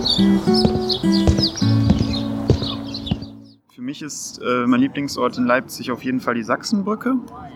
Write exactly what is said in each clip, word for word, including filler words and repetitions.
Für mich ist äh, mein Lieblingsort in Leipzig auf jeden Fall die Sachsenbrücke.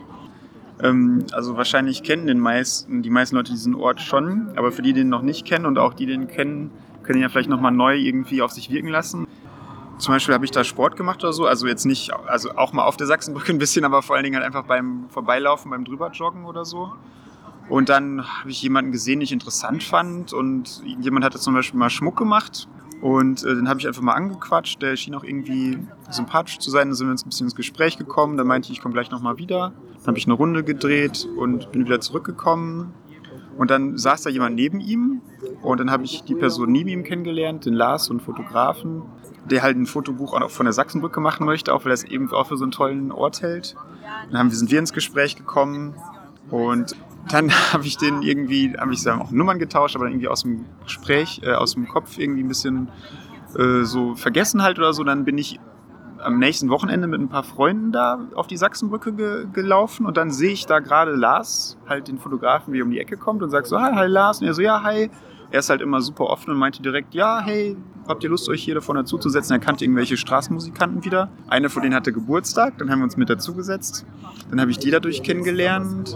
Ähm, also wahrscheinlich kennen den meisten, die meisten Leute diesen Ort schon, aber für die, die den noch nicht kennen und auch die, die den kennen, können ihn ja vielleicht nochmal neu irgendwie auf sich wirken lassen. Zum Beispiel habe ich da Sport gemacht oder so, also jetzt nicht, also auch mal auf der Sachsenbrücke ein bisschen, aber vor allen Dingen halt einfach beim Vorbeilaufen, beim Drüberjoggen oder so. Und dann habe ich jemanden gesehen, den ich interessant fand, und jemand hatte zum Beispiel mal Schmuck gemacht und äh, den habe ich einfach mal angequatscht. Der schien auch irgendwie sympathisch zu sein, da sind wir uns ein bisschen ins Gespräch gekommen. Da meinte ich, ich komme gleich nochmal wieder. Dann habe ich eine Runde gedreht und bin wieder zurückgekommen. Und dann saß da jemand neben ihm und dann habe ich die Person neben ihm kennengelernt, den Lars, so einen Fotografen, der halt ein Fotobuch auch von der Sachsenbrücke machen möchte, auch weil er es eben auch für so einen tollen Ort hält. Dann haben, sind wir ins Gespräch gekommen und dann habe ich den irgendwie, habe ich auch Nummern getauscht, aber dann irgendwie aus dem Gespräch, äh, aus dem Kopf irgendwie ein bisschen äh, so vergessen halt oder so. Dann bin ich am nächsten Wochenende mit ein paar Freunden da auf die Sachsenbrücke ge- gelaufen und dann sehe ich da gerade Lars, halt den Fotografen, wie er um die Ecke kommt und sagt so, hi, hi Lars. Und er so, ja, hi. Er ist halt immer super offen und meinte direkt, ja, hey, habt ihr Lust, euch hier davon dazuzusetzen? Er kannte irgendwelche Straßenmusikanten wieder. Einer von denen hatte Geburtstag, dann haben wir uns mit dazugesetzt. Dann habe ich die dadurch kennengelernt.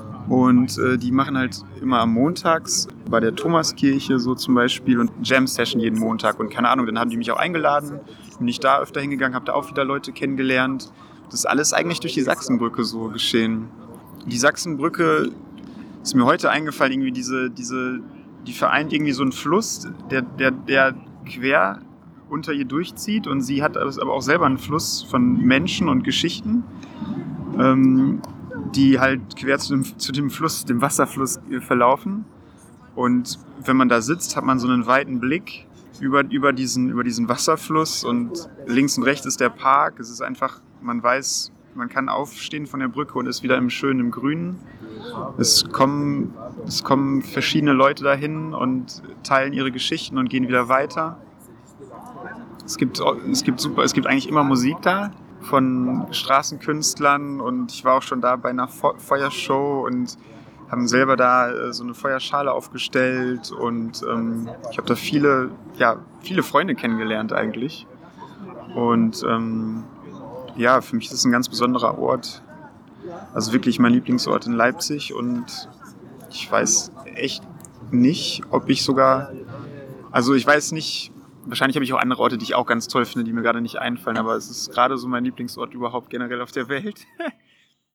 Und äh, die machen halt immer am Montags bei der Thomaskirche so zum Beispiel und Jam-Session jeden Montag. Und keine Ahnung, dann haben die mich auch eingeladen. Bin ich da öfter hingegangen, habe da auch wieder Leute kennengelernt. Das ist alles eigentlich durch die Sachsenbrücke so geschehen. Die Sachsenbrücke ist mir heute eingefallen, irgendwie diese, diese, die vereint irgendwie so einen Fluss, der, der, der quer unter ihr durchzieht. Und sie hat aber auch selber einen Fluss von Menschen und Geschichten, ähm, die halt quer zu dem, zu dem Fluss, dem Wasserfluss verlaufen. Und wenn man da sitzt, hat man so einen weiten Blick über, über, diesen, über diesen Wasserfluss und links und rechts ist der Park. Es ist einfach, man weiß, man kann aufstehen von der Brücke und ist wieder im schönen Grünen. Es kommen, es kommen verschiedene Leute dahin und teilen ihre Geschichten und gehen wieder weiter. Es gibt, es gibt super, es gibt eigentlich immer Musik da von Straßenkünstlern und ich war auch schon da bei einer Feuershow und haben selber da äh, so eine Feuerschale aufgestellt und ähm, ich habe da viele, ja, viele Freunde kennengelernt eigentlich. Und ähm, ja, für mich ist es ein ganz besonderer Ort. Also wirklich mein Lieblingsort in Leipzig und ich weiß echt nicht, ob ich sogar, also ich weiß nicht, wahrscheinlich habe ich auch andere Orte, die ich auch ganz toll finde, die mir gerade nicht einfallen, aber es ist gerade so mein Lieblingsort überhaupt generell auf der Welt.